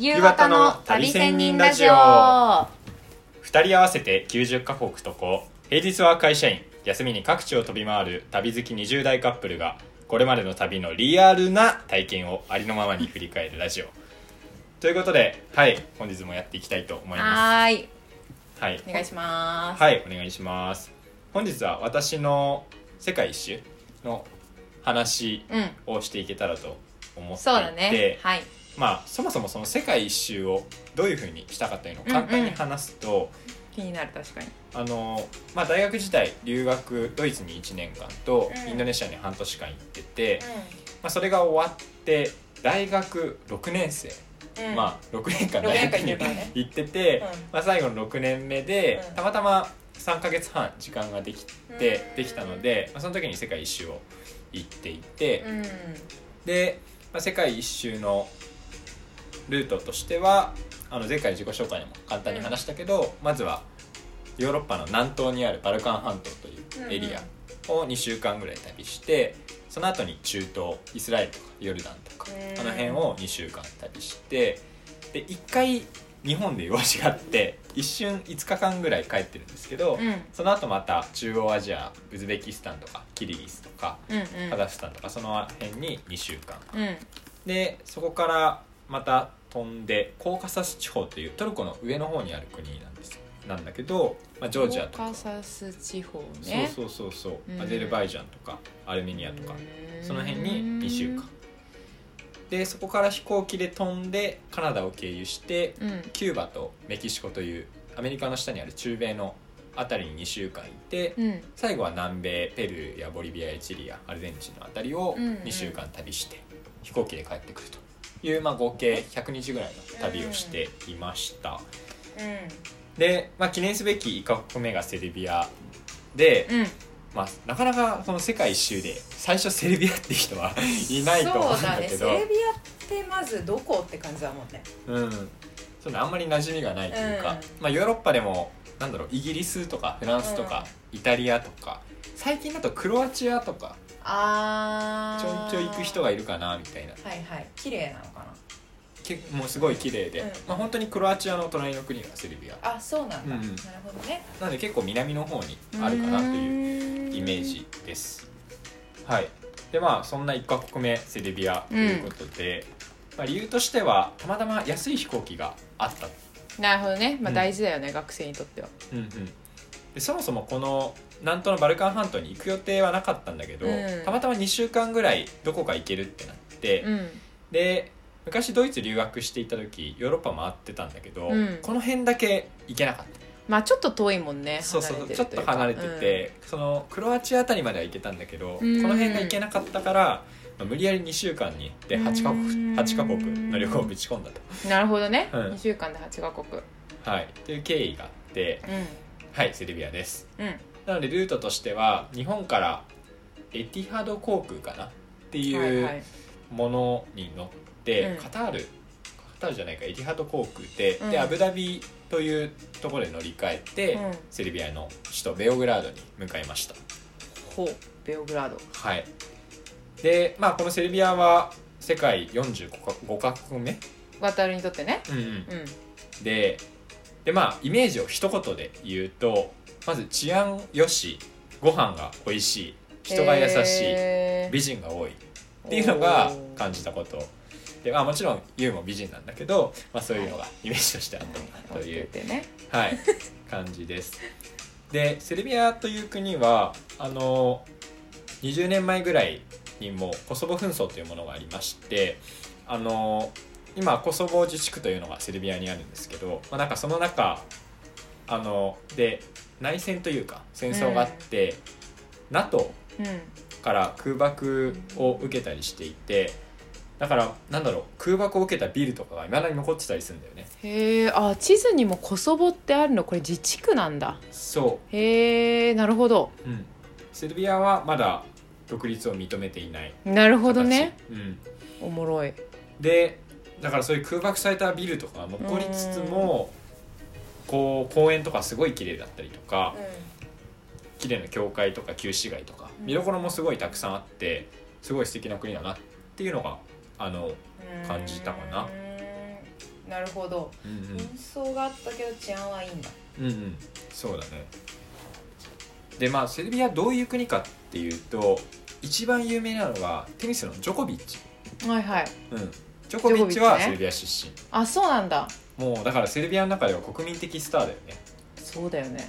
夕方の旅仙人ラジオ。 2人合わせて90カ国渡航、平日は会社員、休みに各地を飛び回る旅好き20代カップルがこれまでの旅のリアルな体験をありのままに振り返るラジオということで、はい、本日もやっていきたいと思います。はい、 お願いします。 はい、お願いします。本日は私の世界一周の話をしていけたらと思っていて、 そうだね。はい。 そもそもその世界一周をどういう風にしたかというのを簡単に話すと、 気になる。確かに大学時代留学ドイツに1年間とインドネシアに半年間行ってて、それが終わって大学6年生、6年間大学に行ってて、最後の6年目でたまたま3ヶ月半時間ができたので、その時に世界一周を行っていて、で、世界一周のルートとしては前回自己紹介でも簡単に話したけど、まずはヨーロッパの南東にあるバルカン半島というエリアを2週間ぐらい旅して、その後に中東イスラエルとかヨルダンとかあの辺を2週間旅して、で1回日本で用事があって一瞬5日間ぐらい帰ってるんですけど、その後また中央アジアウズベキスタンとかキリギスとか、カザフスタンとかその辺に2週間、でそこからまた飛んでコーカサス地方というトルコの上の方にある国なんだけど、ジョージアとかコーカサス地方ね。 そうアゼルバイジャンとかアルメニアとかその辺に2週間で、そこから飛行機で飛んでカナダを経由して、キューバとメキシコというアメリカの下にある中米のあたりに2週間いて、最後は南米ペルーやボリビアやチリやアルゼンチンのあたりを2週間旅して飛行機で帰ってくるという、合計100日ぐらいの旅をしていました。で、記念すべき1カ国目がセルビアで、なかなかその世界一周で最初セルビアっていう人はいないと思うんだけど、 そうだね、セルビアってまずどこって感じだもんね。 そうね、あんまり馴染みがないというか、ヨーロッパでもイギリスとかフランスとか、イタリアとか最近だとクロアチアとかちょい行く人がいるかなみたいな。 綺麗なのかな。 もうすごい綺麗で、本当にクロアチアの隣の国がセルビア。 そうなんだ、なるほどね。 なので結構南の方にあるかなというイメージです。はい。でそんな1カ国目セルビアということで、理由としてはたまたま安い飛行機があった。 なるほどね。大事だよね、学生にとっては。 でそもそもこの南東のバルカン半島に行く予定はなかったんだけど、たまたま2週間ぐらいどこか行けるってなって、で昔ドイツ留学していた時ヨーロッパ回ってたんだけど、この辺だけ行けなかった。 ちょっと遠いもんね。 ちょっと離れてて、そのクロアチアあたりまでは行けたんだけど、この辺が行けなかったから、無理やり2週間にで8カ国の旅行をぶち込んだと。 なるほどね、2週間で8カ国という経緯があって、セルビアです。なのでルートとしては日本からエティハド航空かなっていうものに乗ってカタールじゃないか、エティハド航空で、アブダビというところで乗り換えて、セルビアの首都ベオグラードに向かいました。 ベオグラード。 で、このセルビアは世界45カ国目渡るにとってね。 でイメージを一言で言うと、まず治安よし、ご飯が美味しい、人が優しい、美人が多いっていうのが感じたことで、もちろんユウも美人なんだけど、そういうのがイメージとしてあったという、感じです。でセルビアという国は20年前ぐらいにもコソボ紛争というものがありまして、今コソボ自治区というのがセルビアにあるんですけど、その中で内戦というか戦争があって、NATO から空爆を受けたりしていて、だから空爆を受けたビルとかが未だに残ってたりするんだよね。 地図にもコソボってあるの。これ自治区なんだ。なるほど。 セルビアはまだ独立を認めていない。 なるほどね。おもろい。 でだからそういう空爆されたビルとか残りつつも、公園とかすごい綺麗だったりとか、綺麗な教会とか旧市街とか見どころもすごいたくさんあって、すごい素敵な国だなっていうのが感じたかな。 なるほど、紛争があったけど治安はいいんだ。 そうだね。でまあセルビアどういう国かっていうと、一番有名なのがテニスのジョコビッチ。 はいはい、 ジョコビッチはセルビア出身、 あ、そうなんだ。 もうだからセルビアの中では国民的スターだよね。 そうだよね。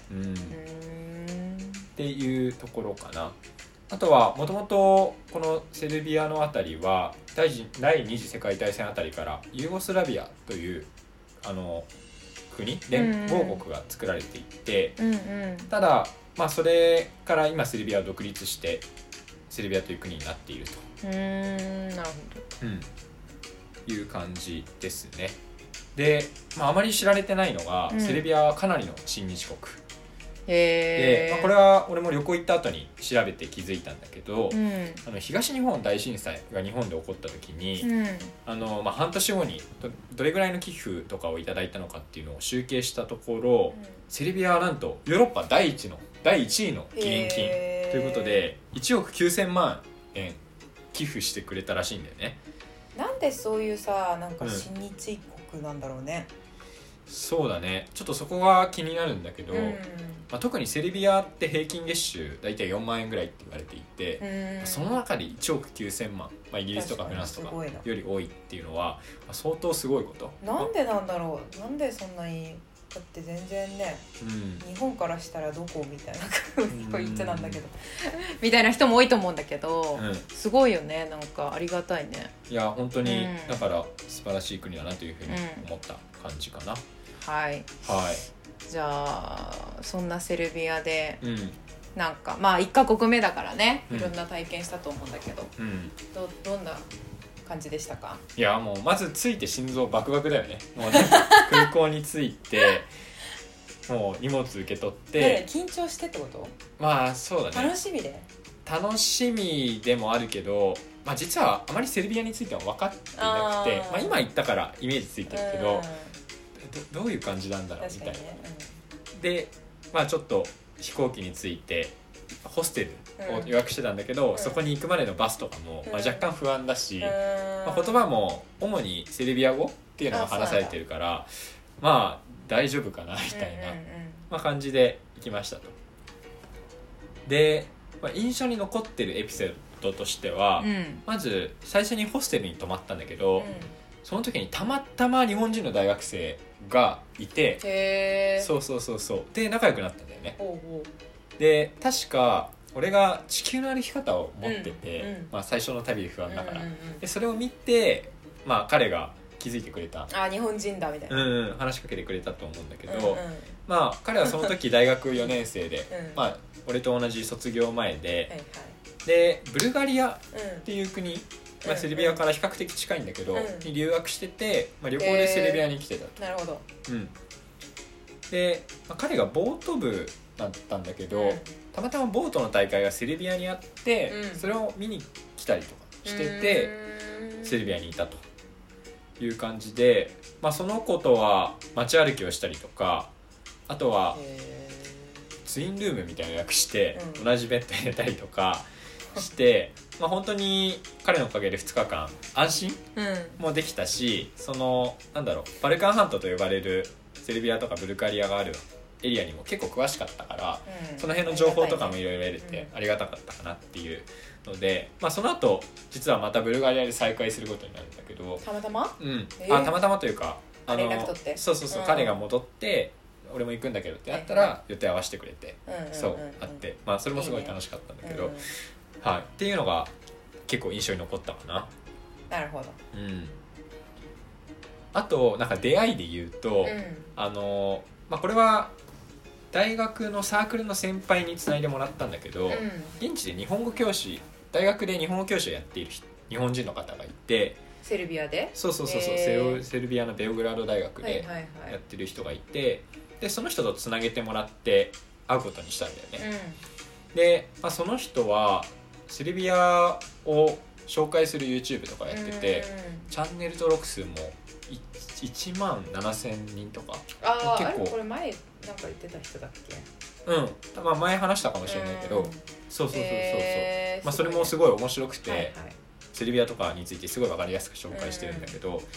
っていうところかな。あとはもともとこのセルビアのあたりは第二次世界大戦あたりからユーゴスラビアという国連合国が作られていて、ただまあそれから今セルビアは独立してセルビアという国になっていると、 なるほど、いう感じですね。で、まあ、あまり知られてないのが、セルビアはかなりの親日国で、まあ、これは俺も旅行行った後に調べて気づいたんだけど、東日本大震災が日本で起こった時に、まあ、半年後に どれぐらいの寄付とかをいただいたのかっていうのを集計したところ、セルビアはなんとヨーロッパ第1位の義援金ということで1億9000万円寄付してくれたらしいんだよね。 なんでそういうさ、なんか親日国なんだろうね。 そうだね、ちょっとそこが気になるんだけど、まあ、特にセルビアって平均月収大体4万円ぐらいって言われていて、その中で1億9000万、まあ、イギリスとかフランスとかより多いっていうのは、まあ、相当すごいこと。 なんでなんだろう。なんでそんなに、だって全然ね、日本からしたらどこみたいな言ってなんだけどみたいな人も多いと思うんだけど、すごいよね。なんかありがたいね。 いや本当に、だから素晴らしい国だなというふうに思った感じかな。 はいじゃあそんなセルビアで、なんかまあ1カ国目だからね、いろんな体験したと思うんだけど、どんな感じでしたか？ いやもうまず着いて心臓バクバクだよね。もうね空港に着いてもう荷物受け取って、 緊張してってこと？ まあそうだね。楽しみでもあるけど、まあ、実はあまりセルビアについては分かっていなくて、まあ、今言ったからイメージついてるけど、どういう感じなんだろうみたいな、で、まあ、ちょっと飛行機に着いてホステルを予約してたんだけど、そこに行くまでのバスとかも、まあ、若干不安だし、まあ、言葉も主にセルビア語っていうのが話されてるから、まあ大丈夫かなみたいな、まあ、感じで行きましたと。で、まあ、印象に残ってるエピソードとしては、まず最初にホステルに泊まったんだけど、その時にたまたま日本人の大学生がいて、そうで仲良くなったんだよね。で確か俺が地球の歩き方を持ってて、まあ、最初の旅で不安だから、でそれを見て、まあ、彼が気づいてくれた。 日本人だみたいな、 話しかけてくれたと思うんだけど、まあ彼はその時大学4年生で、まあ、俺と同じ卒業前で、でブルガリアっていう国、まあ、セルビアから比較的近いんだけど、に留学してて、まあ、旅行でセルビアに来てたと。 なるほど。 で、まあ、彼がボート部だったんだけど、たまたまボートの大会がセルビアにあって、それを見に来たりとかしてて、セルビアにいたという感じで、まあ、その子とは街歩きをしたりとか、あとはツインルームみたいなの予約して、同じベッドに寝たりとかしてまあ本当に彼のおかげで2日間安心もできたし、そのなんだろう、バルカン半島と呼ばれるセルビアとかブルガリアがあるエリアにも結構詳しかったから、その辺の情報とかもいろいろ得れてありがたかったかなっていうので、まあ、その後実はまたブルガリアで再会することになるんだけど、 たまたま？ たまたまというか連絡取って、 そう、彼が戻って俺も行くんだけどってやったら予定合わせてくれて、そうあって、まあ、それもすごい楽しかったんだけど、はい、っていうのが結構印象に残ったかな。 なるほど。 あとなんか出会いで言うと、まあ、これは大学のサークルの先輩につないでもらったんだけど、現地で日本語教師、大学で日本語教師をやっている日本人の方がいて、 セルビアで？ そう、セルビアのベオグラード大学でやってる人がいて、でその人とつなげてもらって会うことにしたんだよね。で、まあ、その人はセルビアを紹介する YouTube とかやってて、チャンネル登録数も1万7000人とか。 結構これ前なんか言ってた人だっけ？ まあ、前話したかもしれないけど、そう、まあ、それもすごい面白くて、セルビアとかについてすごい分かりやすく紹介してるんだけど、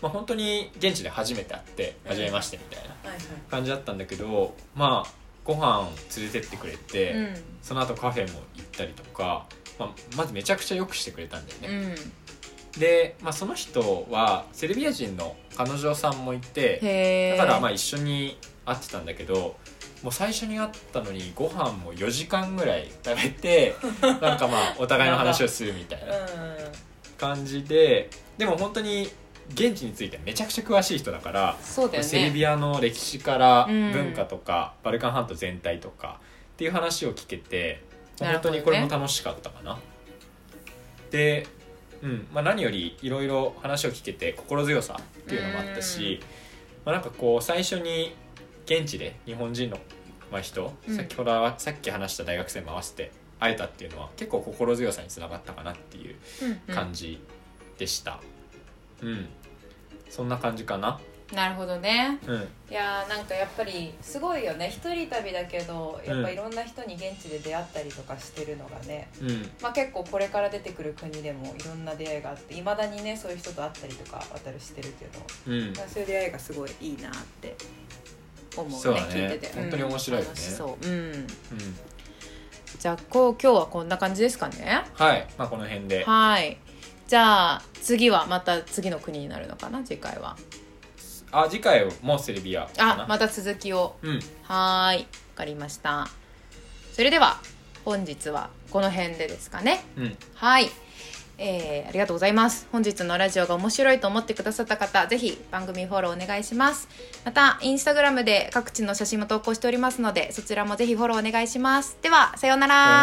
まあ、本当に現地で初めて会って初めましてみたいなはいはい、 感じだったんだけど、まあご飯連れてってくれて、その後カフェも行ったりとか、まずめちゃくちゃよくしてくれたんだよね、で、その人はセルビア人の彼女さんもいて、だから一緒に会ってたんだけど、もう最初に会ったのにご飯も4時間ぐらい食べてなんかお互いの話をするみたいな感じで、でも本当に現地についてめちゃくちゃ詳しい人だから、 そうだよね、 セルビアの歴史から文化とか、バルカン半島全体とかっていう話を聞けて、本当にこれも楽しかったかな。で、何よりいろいろ話を聞けて心強さっていうのもあったし、なんかこう最初に現地で日本人の人、さっき話した大学生も合わせて会えたっていうのは結構心強さにつながったかなっていう感じでした。そんな感じかな。 なるほどね、いやなんかやっぱりすごいよね、一人旅だけどやっぱいろんな人に現地で出会ったりとかしてるのがね、結構これから出てくる国でもいろんな出会いがあって、いまだにねそういう人と会ったりとか渡るしてるけど、そういう出会いがすごいいいなって思うね。 そうだね、 聞いてて本当に面白いよね。 じゃあ今日はこんな感じですかね。 はい、この辺で。 はい、じゃあ次はまた次の国になるのかな、次回は。 次回もセルビアかな。 また続きを、はい、わかりました。それでは本日はこの辺でですかね。はい、ありがとうございます。本日のラジオが面白いと思ってくださった方、ぜひ番組フォローお願いします。またインスタグラムで各地の写真も投稿しておりますので、そちらもぜひフォローお願いします。ではさようなら。